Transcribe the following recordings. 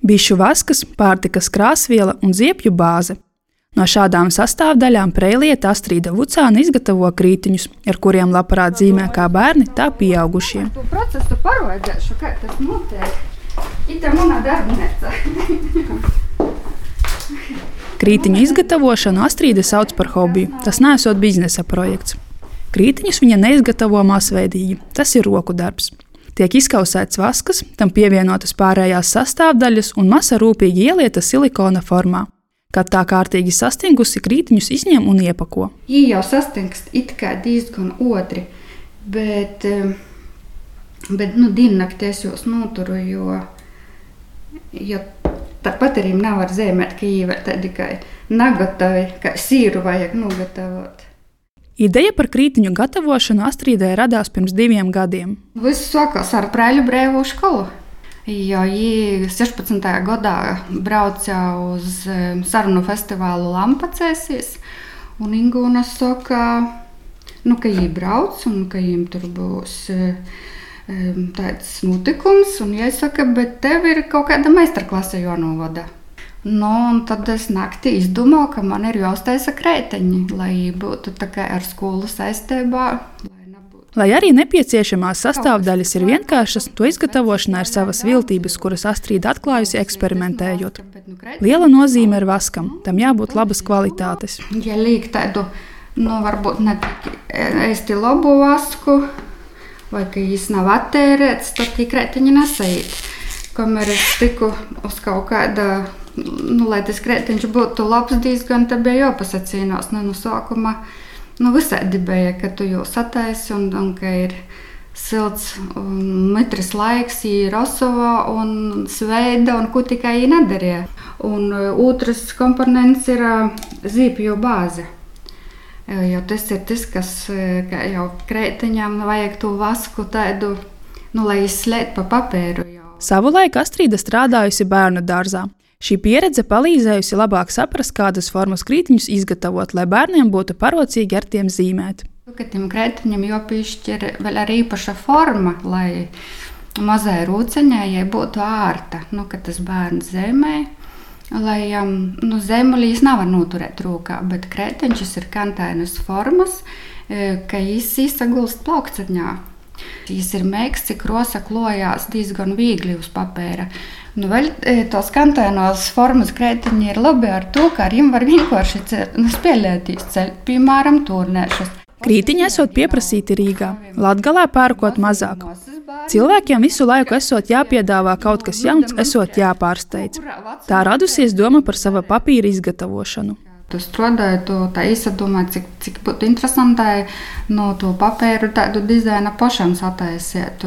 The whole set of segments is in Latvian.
bišu vaskas, pārtikas krāsviela un ziepju bāze. No šādām sastāvdaļām Preiliete Astrīda Vucāne izgatavo krītiņus, ar kuriem labprāt zīmē kā bērni, tā pieaugušie. To procesu parodēšu, kā tas notiek. Ita mana darbnīca. Krītiņu izgatavošanu Astrīde sauc par hobiju. Tas neesot biznesa projekts. Krītiņus viņa neizgatavo masveidīgi. Tas ir roku darbs. Tiek izkausēts vaskas, tam pievienotas pārējās sastāvdaļas un masa rūpīgi ielieta silikona formā. Kad tā kārtīgi sastingusi, krītiņus izņem un iepako. Viņi jau sastingst it kā diezgan otri, bet diennakti es jūs noturu, jo tāpat arī nevar zīmēt, ka viņi vēl tādi kā nagatavi, kā sīru vajag nogatavot. Ideja par krītiņu gatavošanu Astrīdai radās pirms 2 gadiem. Viss sākās ar Preļu brīvo skolu. Jo viņi 16. gadā brauca uz sarunu festivālu Lampacēsīs, un Ingūna saka, ka viņi brauc un ka viņiem tur būs tāds notikums, un viņi saka, bet tev ir kaut kāda meistarklase jānovada. Un tad es naktī izdomāju, ka man ir jāuztaisa krēteņi, lai būtu tā kā ar skolu saistībā. Lai arī nepieciešamās sastāvdaļas ir vienkāršas, to izgatavošanā ir savas viltības, kuras Astrīda atklājusi eksperimentējot. Liela nozīme ir vaskam, tam jābūt labas kvalitātes. Ja liek tādu, varbūt ne tik ēsti labu vasku, vai ka jis nav attērēts, tad tie krētiņi nesaiet. Kamēr es tiku uz kaut kāda, lai tas krētiņš būtu labs diezgan, tad bija jāpasacīnās, no sākuma. Visādi bija, ka tu jau sataisi un ka ir silts un mitrs laiks, ir Rosovā un Sveida un ko tikai viņi nedarīja. Un otrs komponents ir zīpju bāze. Jo tas ir tas, kas jau krētiņām vajag to vasku tādu, lai izslēt pa papēru. Savulaik Astrīda strādājusi bērnu dārzā. Šī pieredze palīdzējusi labāk saprast, kādas formas krītiņus izgatavot, lai bērniem būtu parocīgi ar tiem zīmēt. Tiem krētiņiem jāpiešķir vēl arī īpaša forma, lai mazai rūceņai būtu ārta, kad tas bērns zīmē. Lai zīmolīs nevar noturēt rūkā, bet krētiņš ir kantainas formas, ka jis izsagulst plaukcatņā. Jis ir meigs, cik rosa klojās diezgan viegli uz papēra. Vēl tos kantainos formas krētiņi ir labi ar to, ka ar viņiem var vienkārši spēlēties ceļt, piemēram, turnēšas. Krītiņi esot pieprasīti Rīgā, Latgalē pērkot mazāk. Cilvēkiem visu laiku esot jāpiedāvā kaut kas jauns, esot jāpārsteidz. Tā radusies doma par sava papīra izgatavošanu. Tu strādāju, tā izdomāju, cik būtu interesantai to papēru tādu dizaina pašam sataisiet.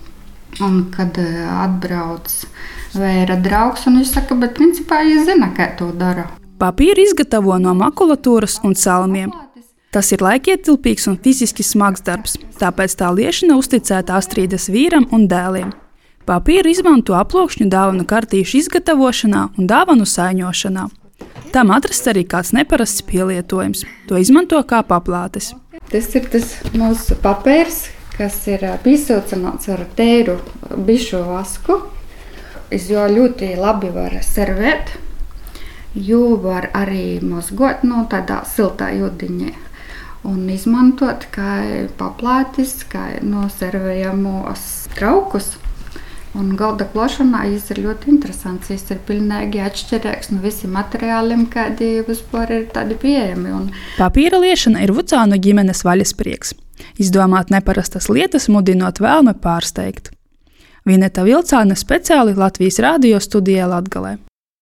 Un kad atbrauc vēra draugs, un viņš saka, bet principā viņš zina, kā to dara. Papīru izgatavo no makulatūras un salmiem. Tas ir laikietilpīgs un fiziski smags darbs, tāpēc tā liešana uzticēta Astrīdas vīram un dēliem. Papīru izmanto aploksņu dāvanu kartīšu izgatavošanā un dāvanu saiņošanā. Tam atrasts arī kāds neparasts pielietojums. To izmanto kā paplātes. Tas ir tas mūsu papērs, kas ir pīsilcināts ar tēru bišu vasku. Es jo ļoti labi var servēt, jo var arī mazgot tādā siltā ūdeņā un izmantot kā paplātes, kā noservējamos traukus. Un galda klošanā jis ir ļoti interesants. Jis ir pilnīgi atšķirīgs no visiem materiāliem, kādi vispār ir tādi pieejami. Papīra liešana ir Vucānu ģimenes vaļasprieks. Izdomāt neparastas lietas, mudinot vēlme pārsteigt. Vineta Vilcāne speciāli Latvijas radio studijā Latgalē.